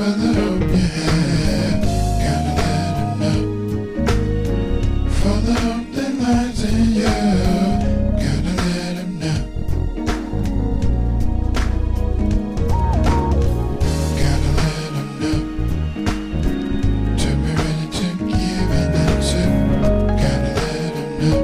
the hope you have, gotta let 'em know. For the hope that lies in you, gotta let 'em know. Gotta let 'em know. To be ready to give it to, gotta let 'em know.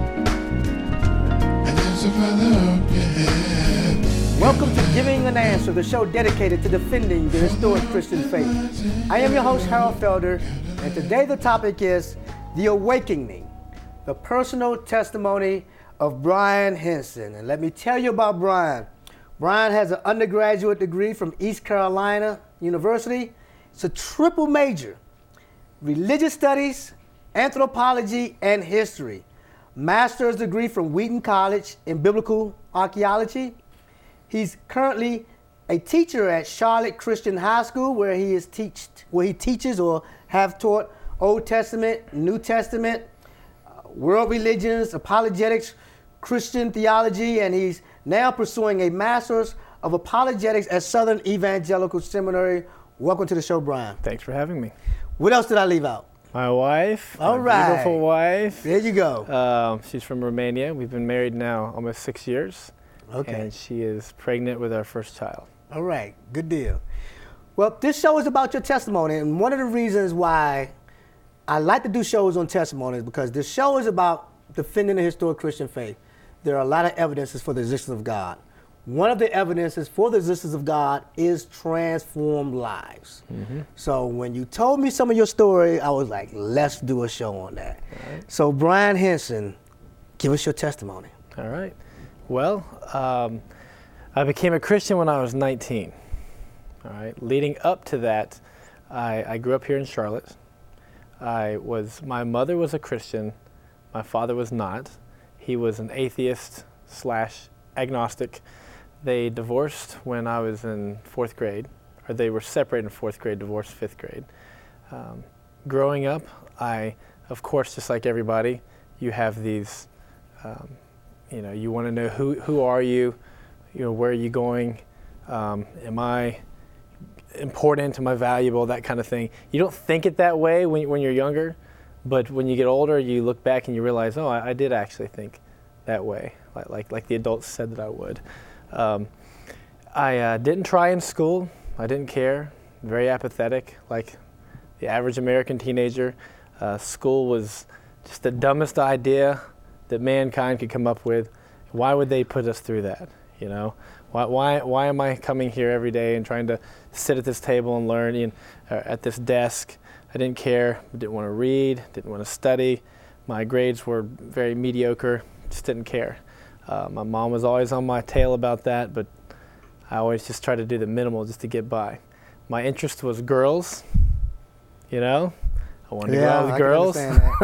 And answer for the hope you have. Welcome to Giving an Answer, the show dedicated to defending the historic Christian faith. I am your host, Harold Felder, and today the topic is The Awakening, the personal testimony of Brian Henson. And let me tell you about Brian. Brian has an undergraduate degree from East Carolina University. It's a triple major, religious studies, anthropology, and history. Master's degree from Wheaton College in biblical archaeology. He's currently a teacher at Charlotte Christian High School, where he teaches or have taught Old Testament, New Testament, world religions, apologetics, Christian theology, and he's now pursuing a master's of apologetics at Southern Evangelical Seminary. Welcome to the show, Brian. Thanks for having me. What else did I leave out? My wife, All my right. beautiful wife. There you go. She's from Romania. We've been married now almost 6 years. Okay. And she is pregnant with our first child. All right, good deal. Well, this show is about your testimony, and one of the reasons why I like to do shows on testimony is because this show is about defending the historic Christian faith. There are a lot of evidences for the existence of God. One of the evidences for the existence of God is transformed lives. Mm-hmm. So when you told me some of your story, I was like, let's do a show on that. Right. So Brian Henson, give us your testimony. All right. Well, I became a Christian when I was 19. All right. Leading up to that, I grew up here in Charlotte. My mother was a Christian. My father was not. He was an atheist / agnostic. They divorced when I was in 4th grade, or they were separated in 4th grade, divorced 5th grade. Growing up, of course, just like everybody, you have these, you want to know who are you, where are you going, am I important, am I valuable, that kind of thing. You don't think it that way when you're younger, but when you get older, you look back and you realize, oh, I did actually think that way, like the adults said that I would. I didn't try in school. I didn't care. Very apathetic, like the average American teenager. School was just the dumbest idea that mankind could come up with. Why would they put us through that? Why am I coming here every day and trying to sit at this table and learn at this desk? I didn't care. Didn't want to read. Didn't want to study. My grades were very mediocre. Just didn't care. My mom was always on my tail about that, but I always just tried to do the minimal just to get by. My interest was girls. I wanted to go out with girls.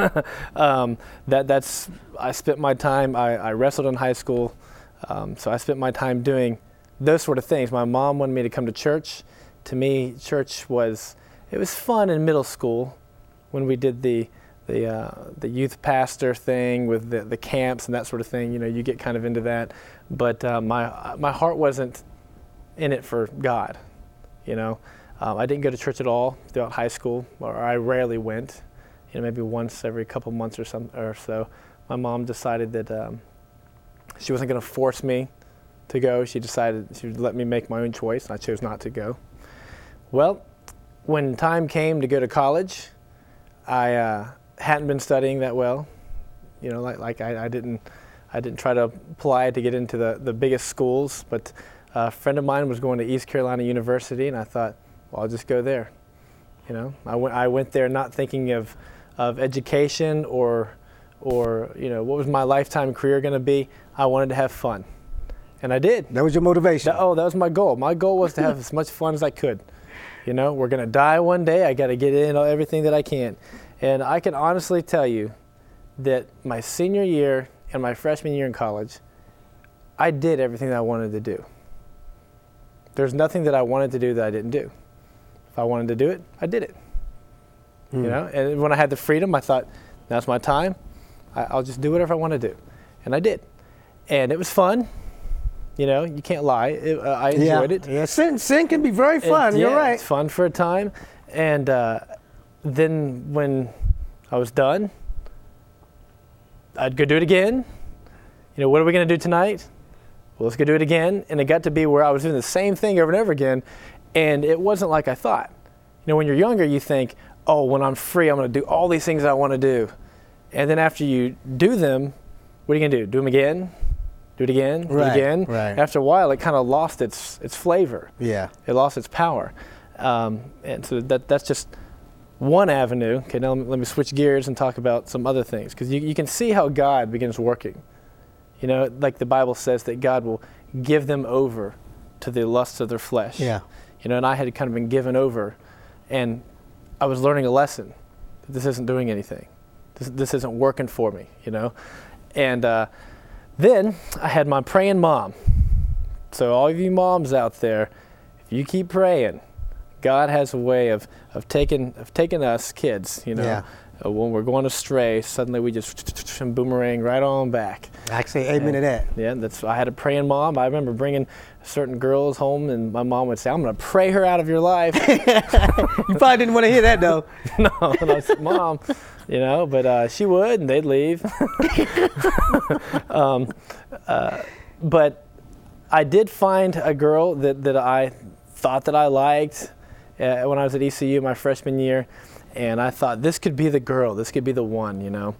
I spent my time, I wrestled in high school, so I spent my time doing those sort of things. My mom wanted me to come to church. To me, church was fun in middle school when we did the youth pastor thing with the camps and that sort of thing. You get kind of into that, but my heart wasn't in it for God. I didn't go to church at all throughout high school, or I rarely went. Maybe once every couple months or so. My mom decided that she wasn't going to force me to go. She decided she would let me make my own choice, and I chose not to go. Well, when time came to go to college, I hadn't been studying that well. I didn't try to apply to get into the biggest schools, but a friend of mine was going to East Carolina University, and I thought, well, I'll just go there. I went there not thinking of education or what was my lifetime career going to be. I wanted to have fun, and I did. That was your motivation? That was my goal. My goal was to have as much fun as I could. We're going to die one day. I got to get in everything that I can. And I can honestly tell you that my senior year and my freshman year in college, I did everything that I wanted to do. There's nothing that I wanted to do that I didn't do. If I wanted to do it, I did it. And when I had the freedom, I thought, now's my time. I'll just do whatever I want to do. And I did. And it was fun. You know, you can't lie. I enjoyed it. Yeah, sin can be very fun. You're right. It's fun for a time. And then when I was done, I'd go do it again. You know, what are we going to do tonight? Well, let's go do it again. And it got to be where I was doing the same thing over and over again, and it wasn't like I thought. You know, when you're younger, you think, oh, when I'm free, I'm going to do all these things I want to do. And then after you do them, what are you going to do? Do them again? Do it again? Do it again? Right. After a while, it kind of lost its flavor. Yeah. It lost its power. And so that's just one avenue. Okay, now let me switch gears and talk about some other things, because you can see how God begins working. You know, like the Bible says that God will give them over to the lusts of their flesh. Yeah. You know, and I had kind of been given over, and I was learning a lesson that this isn't doing anything. This isn't working for me, you know. And then I had my praying mom. So all of you moms out there, if you keep praying, God has a way of taking us kids, you know. Yeah. When we're going astray, suddenly we just boomerang right on back. I say amen to that. Yeah, I had a praying mom. I remember bringing certain girls home, and my mom would say, "I'm going to pray her out of your life." You probably didn't want to hear that, though. No, and I said, "Mom," you know, but she would, and they'd leave. But I did find a girl that I thought that I liked when I was at ECU my freshman year. And I thought, this could be the girl, this could be the one, you know.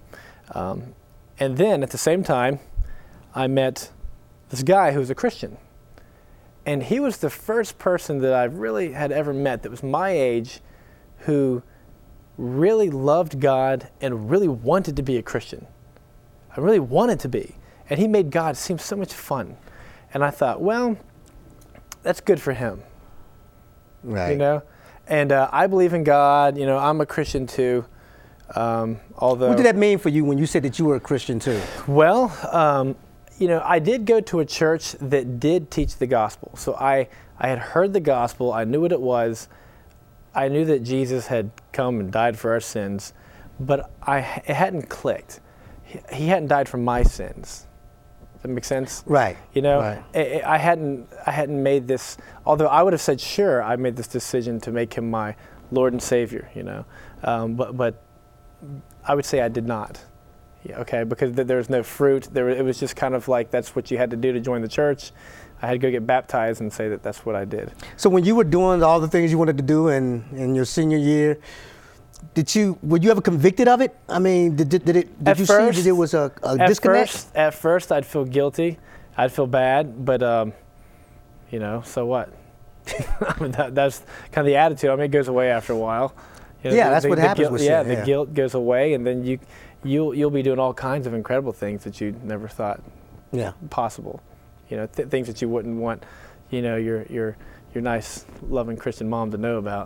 And then at the same time, I met this guy who was a Christian. And he was the first person that I really had ever met that was my age who really loved God and really wanted to be a Christian. I really wanted to be. And he made God seem so much fun. And I thought, well, that's good for him. Right. You know? And I believe in God. You know, I'm a Christian too. Although, what did that mean for you when you said that you were a Christian too? Well, you know, I did go to a church that did teach the gospel. So I had heard the gospel. I knew what it was. I knew that Jesus had come and died for our sins, but it hadn't clicked. He hadn't died for my sins. Does that make sense? Right. You know, right. I hadn't made this, although I would have said, sure, I made this decision to make him my Lord and Savior, you know. But I would say I did not. Yeah, okay, because there was no fruit. It was just kind of like that's what you had to do to join the church. I had to go get baptized and say that that's what I did. So when you were doing all the things you wanted to do in your senior year, were you ever convicted of it? I mean, did you see that it was a disconnect? At first, I'd feel guilty. I'd feel bad, but, you know, so what? I mean, that's kind of the attitude. I mean, it goes away after a while. You know, yeah, that's what happens with sin. Yeah, the guilt goes away, and then you'll be doing all kinds of incredible things that you never thought possible. You know, things that you wouldn't want, you know, your nice, loving Christian mom to know about.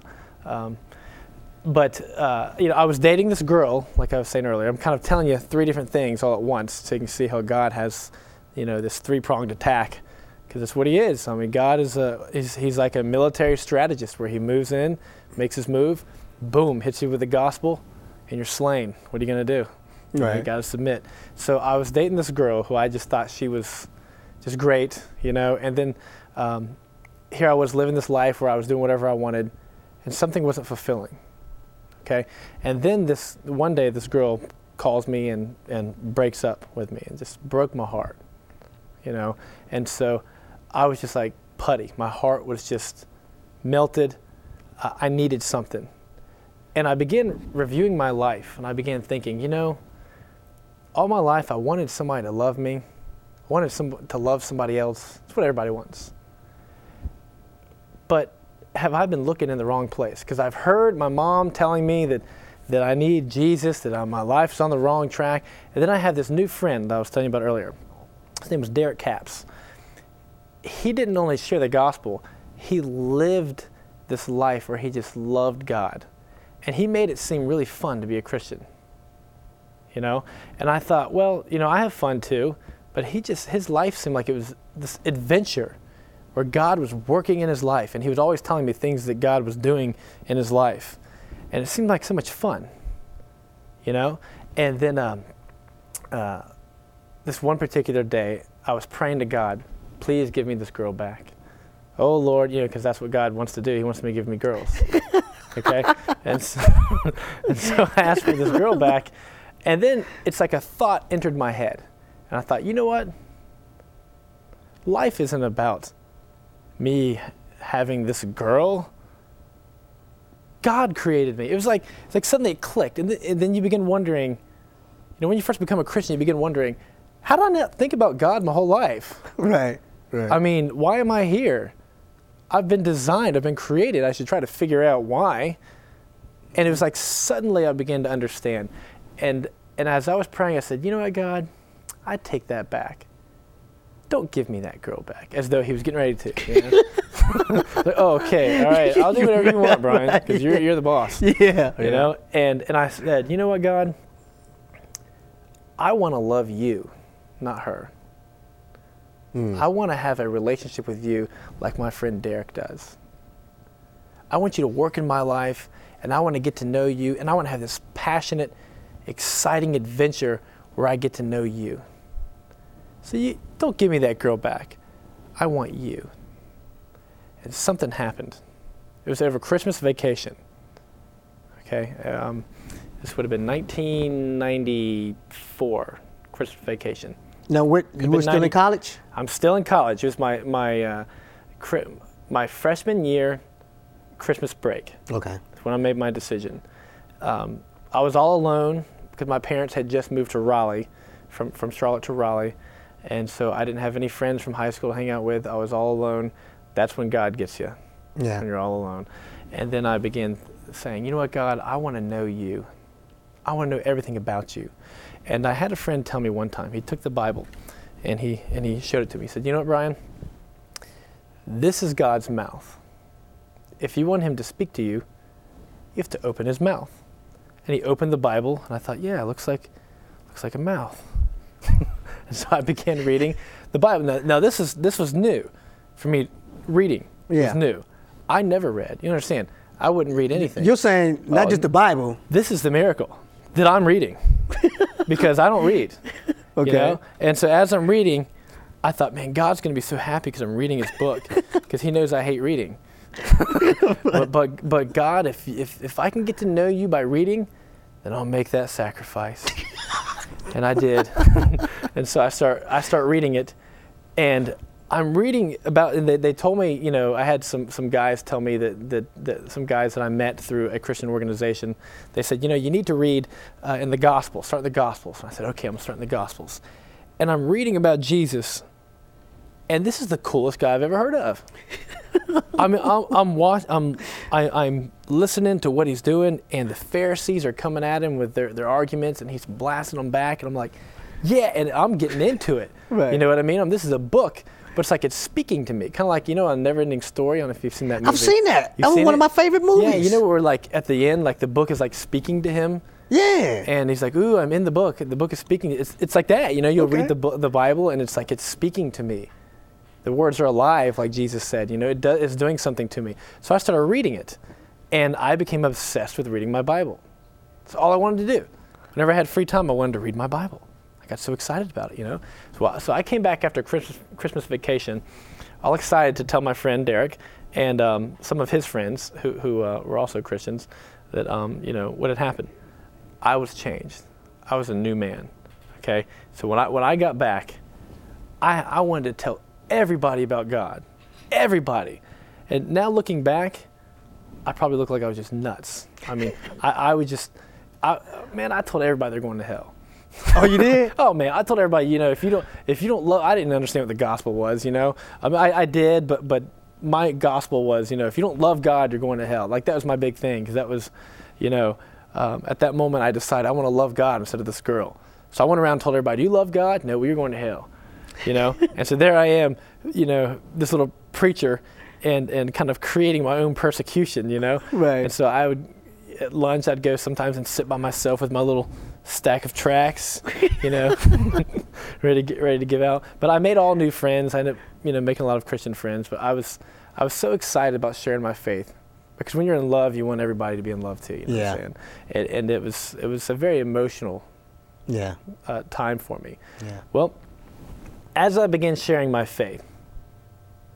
But you know, I was dating this girl, like I was saying earlier. I'm kind of telling you 3 different things all at once, so you can see how God has, you know, this 3-pronged attack, because that's what He is. I mean, God is He's like a military strategist, where He moves in, makes His move, boom, hits you with the gospel, and you're slain. What are you going to do? Right. You got to submit. So I was dating this girl who I just thought she was just great, you know. And then here I was living this life where I was doing whatever I wanted, and something wasn't fulfilling. Okay, and then one day this girl calls me and breaks up with me and just broke my heart, you know. And so I was just like putty. My heart was just melted. I needed something. And I began reviewing my life, and I began thinking, you know, all my life I wanted somebody to love me. I wanted to love somebody else. That's what everybody wants. But have I been looking in the wrong place? Because I've heard my mom telling me that I need Jesus, that my life's on the wrong track. And then I had this new friend that I was telling you about earlier. His name was Derek Capps. He didn't only share the gospel, he lived this life where he just loved God. And he made it seem really fun to be a Christian, you know? And I thought, well, you know, I have fun too, but his life seemed like it was this adventure where God was working in his life, and he was always telling me things that God was doing in his life. And it seemed like so much fun, you know? And then this one particular day, I was praying to God, please give me this girl back. Oh, Lord, because that's what God wants to do. He wants me to give me girls. Okay? And so I asked for this girl back, and then it's like a thought entered my head. And I thought, you know what? Life isn't about me having this girl. God created me. It's like suddenly it clicked, and then you begin wondering, when you first become a Christian, you begin wondering, how did I not think about God my whole life? Right. I mean, why am I here? I've been designed, I've been created. I should try to figure out why. And it was like suddenly I began to understand. And as I was praying, I said, you know what, God? I take that back. Don't give me that girl back, as though he was getting ready to. Like, oh, okay, all right, I'll do whatever you want, Brian, because you're the boss. Yeah. You know? And I said, you know what, God? I want to love you, not her. I want to have a relationship with you like my friend Derek does. I want you to work in my life, and I want to get to know you, and I want to have this passionate, exciting adventure where I get to know you. So you don't give me that girl back. I want you. And something happened. It was over Christmas vacation. Okay, this would have been 1994, Christmas vacation. Now, you were still in college? I'm still in college. It was my freshman year Christmas break. Okay. That's when I made my decision. I was all alone because my parents had just moved to Raleigh, from Charlotte to Raleigh, and so I didn't have any friends from high school to hang out with. I was all alone. That's when God gets you. Yeah. When you're all alone. And then I began saying, you know what, God, I want to know you. I want to know everything about you. And I had a friend tell me one time, he took the Bible and he showed it to me. He said, you know what, Brian? This is God's mouth. If you want him to speak to you, you have to open his mouth. And he opened the Bible, and I thought, yeah, it looks like a mouth. And so I began reading the Bible. Now this was new for me. Reading was new. I never read. You understand? I wouldn't read anything. You're saying not just the Bible. This is the miracle that I'm reading because I don't read. Okay. You know? And so as I'm reading, I thought, man, God's going to be so happy because I'm reading his book because he knows I hate reading. but God, if I can get to know you by reading, then I'll make that sacrifice. And I did. And so I start reading it, and I'm reading about, and they told me, I had some guys tell me that some guys that I met through a Christian organization, they said, you need to read in the Gospels, start in the Gospels. And I said, okay, I'm starting the Gospels. And I'm reading about Jesus, and this is the coolest guy I've ever heard of. I mean, I'm listening to what he's doing, and the Pharisees are coming at him with their arguments, and he's blasting them back, and I'm like, yeah, and I'm getting into it. Right. You know what I mean? This is a book, but it's like it's speaking to me, kind of like, A Never-Ending Story. I don't know if you've seen that movie. I've seen that. That was seen one of my favorite movies. Yeah, where like at the end, like the book is like speaking to him. Yeah. And he's like, ooh, I'm in the book. The book is speaking. It's like that, You'll read the Bible, and it's like it's speaking to me. The words are alive, like Jesus said. It's doing something to me. So I started reading it, and I became obsessed with reading my Bible. That's all I wanted to do. Whenever I had free time, I wanted to read my Bible. I got so excited about it, So I came back after Christmas vacation, all excited to tell my friend Derek and some of his friends who were also Christians that, what had happened. I was changed. I was a new man. Okay, so when I got back, I wanted to tell everybody about God, everybody. And now looking back, I probably look like I was just nuts. I mean, I told everybody they're going to hell. Oh, you did? Oh man, I told everybody, if you don't love, I didn't understand what the gospel was, I mean, I did, but my gospel was, if you don't love God, you're going to hell. Like that was my big thing, because that was, at that moment I decided I want to love God instead of this girl. So I went around and told everybody, do you love God? No, well, you're going to hell. And so there I am, this little preacher and kind of creating my own persecution, Right. And so I would, at lunch, I'd go sometimes and sit by myself with my little stack of tracts, ready to give out. But I made all new friends. I ended up, making a lot of Christian friends. But I was so excited about sharing my faith, because when you're in love, you want everybody to be in love too. You know what I'm saying? And it was a very emotional Yeah. time for me. Yeah. Well, as I began sharing my faith,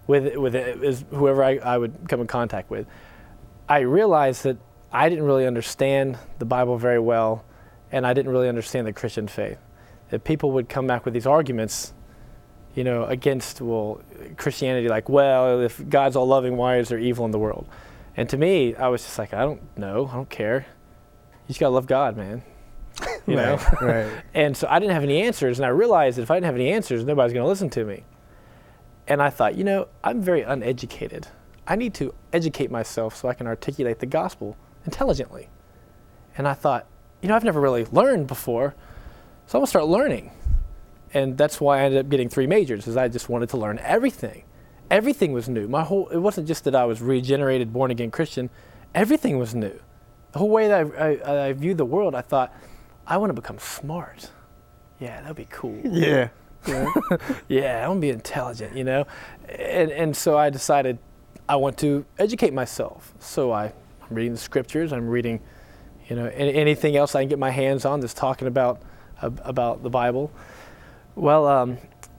with whoever I would come in contact with, I realized that I didn't really understand the Bible very well, and I didn't really understand the Christian faith. That people would come back with these arguments, against, Christianity, like, well, if God's all loving, why is there evil in the world? And to me, I was just like, I don't know, I don't care. You just gotta love God, man. You know? Right. And so I didn't have any answers, and I realized that if I didn't have any answers, nobody's gonna listen to me. And I thought, I'm very uneducated. I need to educate myself so I can articulate the gospel intelligently. And I thought, I've never really learned before, so I'm gonna start learning. And that's why I ended up getting 3 majors, is I just wanted to learn everything. Everything was new. It wasn't just that I was regenerated, born again Christian. Everything was new. The whole way that I viewed the world, I thought, I want to become smart. Yeah, that'd be cool. Yeah. Yeah, I want to be intelligent, And so I decided I want to educate myself. So I'm reading the scriptures. I'm reading, anything else I can get my hands on that's talking about the Bible. Well,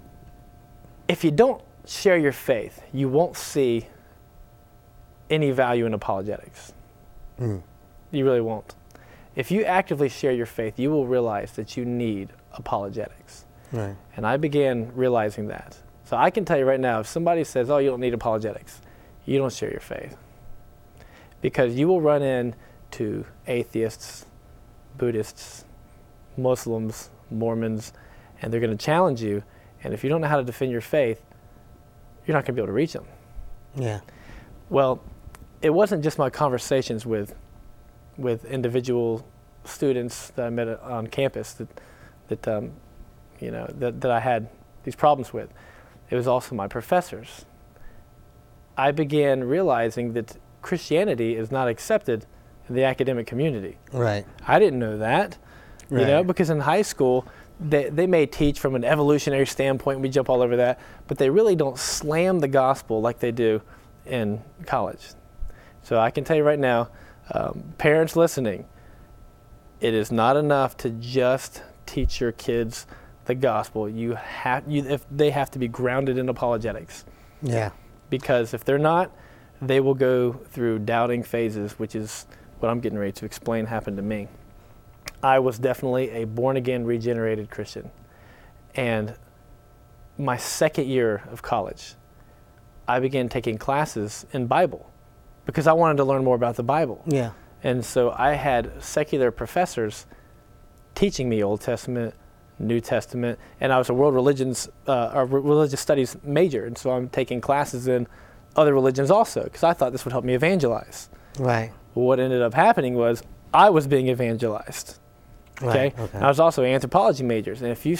if you don't share your faith, you won't see any value in apologetics. You really won't. If you actively share your faith, you will realize that you need apologetics. Right. And I began realizing that. So I can tell you right now, if somebody says, oh, you don't need apologetics, you don't share your faith. Because you will run into atheists, Buddhists, Muslims, Mormons, and they're going to challenge you. And if you don't know how to defend your faith, you're not going to be able to reach them. Yeah. Well, it wasn't just my conversations with individual students that I met on campus that I had these problems with. It was also my professors. I began realizing that Christianity is not accepted in the academic community. Right. I didn't know that, because in high school, they may teach from an evolutionary standpoint, we jump all over that, but they really don't slam the gospel like they do in college. So I can tell you right now, parents listening, it is not enough to just teach your kids the gospel. If they have to be grounded in apologetics. Yeah. Because if they're not, they will go through doubting phases, which is what I'm getting ready to explain happened to me. I was definitely a born-again, regenerated Christian. And my second year of college, I began taking classes in Bible because I wanted to learn more about the Bible. Yeah. And so I had secular professors teaching me Old Testament, New Testament, and I was a religious studies major, and so I'm taking classes in other religions also because I thought this would help me evangelize. Right. Well, what ended up happening was I was being evangelized. Okay? Right. I was also an anthropology major, and if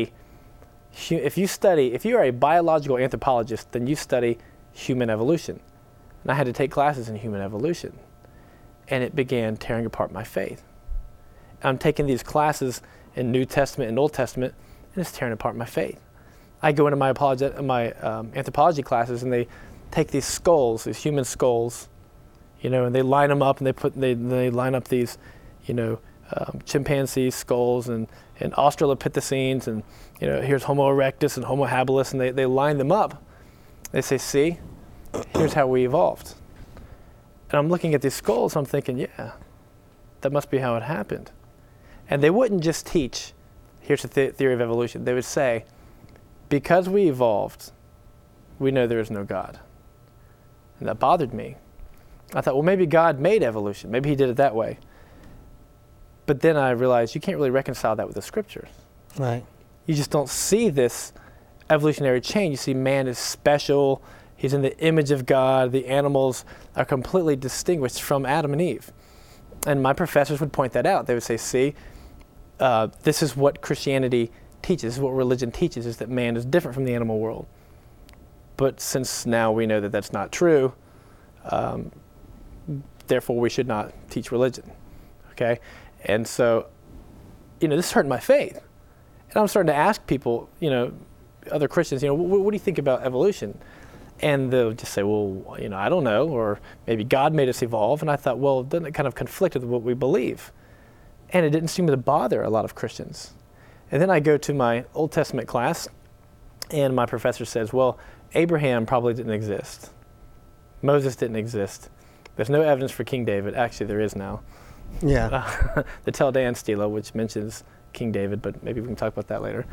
you are a biological anthropologist, then you study human evolution. And I had to take classes in human evolution, and it began tearing apart my faith. I'm taking these classes in New Testament and Old Testament, and it's tearing apart my faith. I go into my anthropology classes, and they take these skulls, these human skulls, and they line them up, and they line up these, chimpanzee skulls and Australopithecines, and here's Homo erectus and Homo habilis, and they line them up. They say, see, here's how we evolved. And I'm looking at these skulls, I'm thinking, yeah, that must be how it happened. And they wouldn't just teach, here's the theory of evolution. They would say, because we evolved, we know there is no God. And that bothered me. I thought, well, maybe God made evolution. Maybe he did it that way. But then I realized you can't really reconcile that with the scriptures. Right. You just don't see this evolutionary change. You see man is special. He's in the image of God. The animals are completely distinguished from Adam and Eve. And my professors would point that out. They would say, see, this is what Christianity teaches. This is what religion teaches, is that man is different from the animal world. But since now we know that that's not true, therefore we should not teach religion. Okay? And so, this hurt my faith. And I'm starting to ask people, other Christians, what do you think about evolution? And they'll just say, well, I don't know, or maybe God made us evolve. And I thought, well, doesn't it kind of conflict with what we believe? And it didn't seem to bother a lot of Christians. And then I go to my Old Testament class, and my professor says, well, Abraham probably didn't exist. Moses didn't exist. There's no evidence for King David. Actually, there is now. Yeah. The Tel Dan Stela, which mentions King David, but maybe we can talk about that later.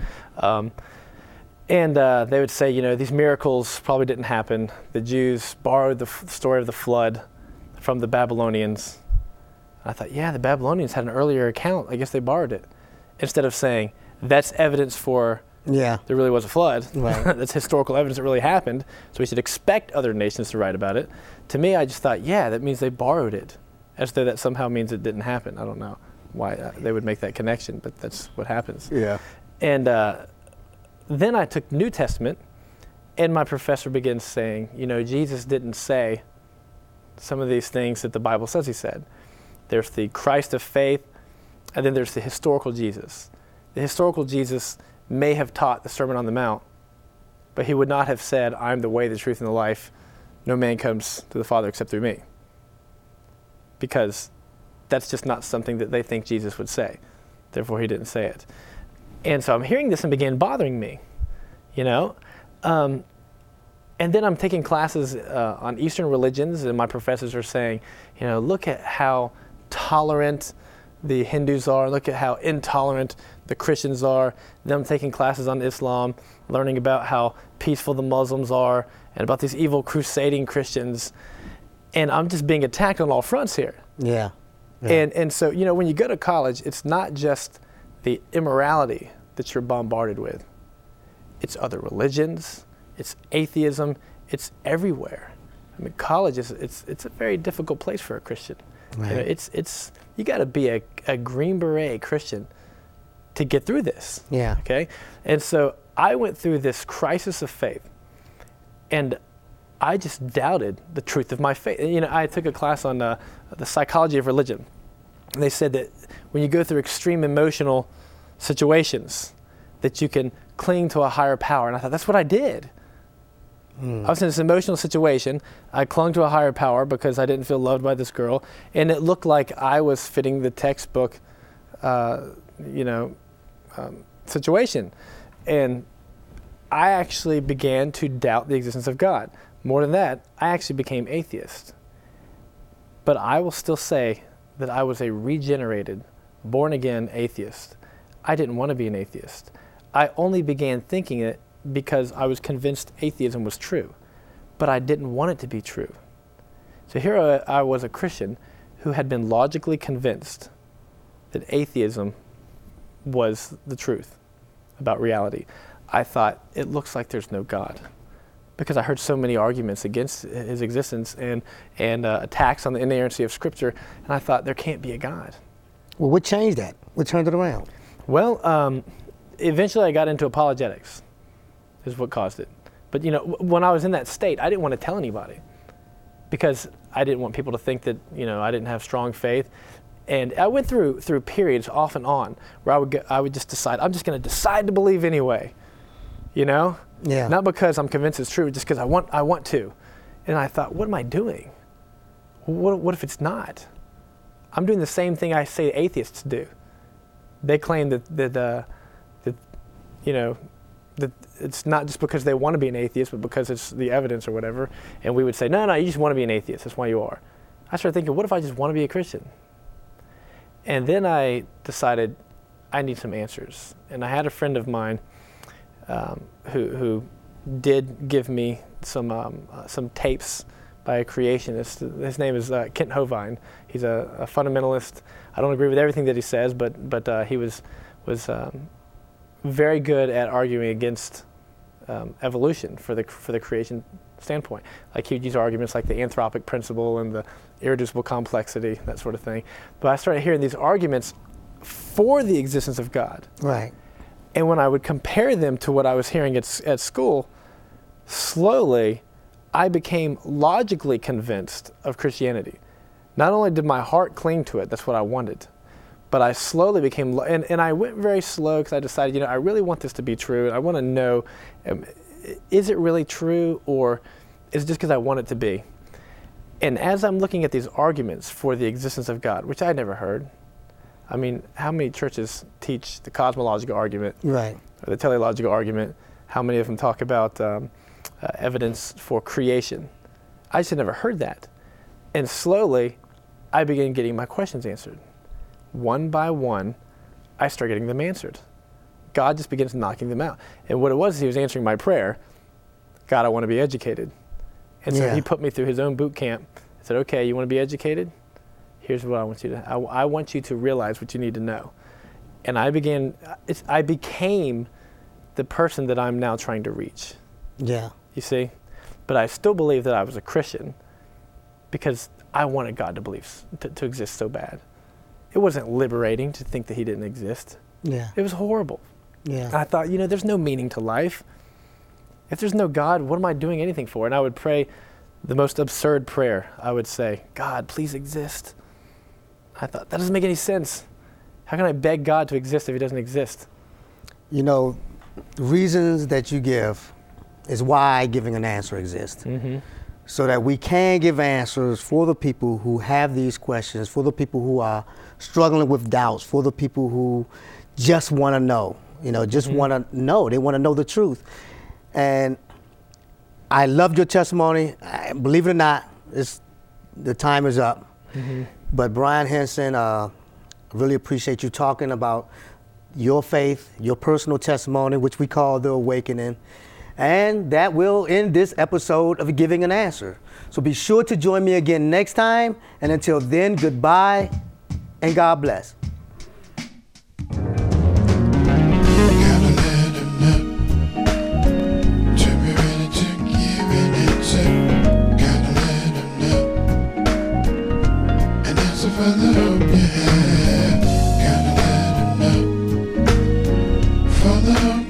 And they would say, these miracles probably didn't happen. The Jews borrowed the story of the flood from the Babylonians. I thought, the Babylonians had an earlier account. I guess they borrowed it. Instead of saying, that's evidence for there really was a flood. Right. That's historical evidence it really happened. So we should expect other nations to write about it. To me, I just thought, that means they borrowed it. As though that somehow means it didn't happen. I don't know why they would make that connection, but that's what happens. Yeah. And then I took New Testament, and my professor begins saying, Jesus didn't say some of these things that the Bible says he said. There's the Christ of faith, and then there's the historical Jesus. The historical Jesus may have taught the Sermon on the Mount, but he would not have said, I'm the way, the truth, and the life. No man comes to the Father except through me. Because that's just not something that they think Jesus would say. Therefore, he didn't say it. And so I'm hearing this and began bothering me, And then I'm taking classes on Eastern religions, and my professors are saying, look at how tolerant the Hindus are, look at how intolerant the Christians are. Then I'm taking classes on Islam, learning about how peaceful the Muslims are, and about these evil crusading Christians. And I'm just being attacked on all fronts here. Yeah. And so, when you go to college, it's not just the immorality that you're bombarded with. It's other religions, it's atheism, it's everywhere. I mean, college it's a very difficult place for a Christian. Right. You got to be a Green Beret Christian to get through this. Yeah. Okay? And so I went through this crisis of faith, and I just doubted the truth of my faith. I took a class on the psychology of religion. And they said that when you go through extreme emotional situations, that you can cling to a higher power. And I thought, that's what I did. I was in this emotional situation. I clung to a higher power because I didn't feel loved by this girl. And it looked like I was fitting the textbook, situation. And I actually began to doubt the existence of God. More than that, I actually became atheist. But I will still say that I was a regenerated, born-again atheist. I didn't want to be an atheist. I only began thinking it because I was convinced atheism was true. But I didn't want it to be true. So here I was a Christian who had been logically convinced that atheism was the truth about reality. I thought, it looks like there's no God. Because I heard so many arguments against his existence and attacks on the inerrancy of Scripture, and I thought, there can't be a God. Well, what changed that? What turned it around? Well, eventually I got into apologetics, is what caused it. But when I was in that state, I didn't want to tell anybody, because I didn't want people to think that I didn't have strong faith. And I went through periods off and on where I would just decide, I'm just going to decide to believe anyway. Yeah. Not because I'm convinced it's true, just because I want to. And I thought, what am I doing? What if it's not? I'm doing the same thing I say atheists do. They claim that it's not just because they want to be an atheist, but because it's the evidence or whatever. And we would say, no, you just want to be an atheist. That's why you are. I started thinking, what if I just want to be a Christian? And then I decided I need some answers. And I had a friend of mine who did give me some tapes by a creationist. His name is Kent Hovind. He's a fundamentalist. I don't agree with everything that he says, but he was very good at arguing against evolution for the creation standpoint. Like he would use arguments like the anthropic principle and the irreducible complexity, that sort of thing. But I started hearing these arguments for the existence of God. Right. And when I would compare them to what I was hearing at school, slowly I became logically convinced of Christianity. Not only did my heart cling to it, that's what I wanted, but I slowly became, and I went very slow because I decided, I really want this to be true. I want to know, is it really true, or is it just because I want it to be? And as I'm looking at these arguments for the existence of God, which I had never heard, I mean, how many churches teach the cosmological argument, right, or the teleological argument? How many of them talk about evidence for creation. I just had never heard that. And slowly, I began getting my questions answered. One by one, I started getting them answered. God just begins knocking them out. And what it was, he was answering my prayer, God, I want to be educated. And so he put me through his own boot camp. He said, okay, you want to be educated? Here's what I want you to, I want you to realize what you need to know. And I became the person that I'm now trying to reach. Yeah. You see? But I still believe that I was a Christian because I wanted God to exist so bad. It wasn't liberating to think that he didn't exist. Yeah. It was horrible. Yeah. And I thought, there's no meaning to life. If there's no God, what am I doing anything for? And I would pray the most absurd prayer. I would say, God, please exist. I thought, that doesn't make any sense. How can I beg God to exist if he doesn't exist? The reasons that you give is why giving an answer exists. Mm-hmm. So that we can give answers for the people who have these questions, for the people who are struggling with doubts, for the people who just want to know, want to know. They want to know the truth. And I loved your testimony. Believe it or not, the time is up. Mm-hmm. But Brian Henson, I really appreciate you talking about your faith, your personal testimony, which we call The Awakening. And that will end this episode of Giving an Answer. So be sure to join me again next time. And until then, goodbye and God bless. Gotta let him know to be ready to give an answer. Gotta let him know an answer for the hope you have. Gotta let him know for the hope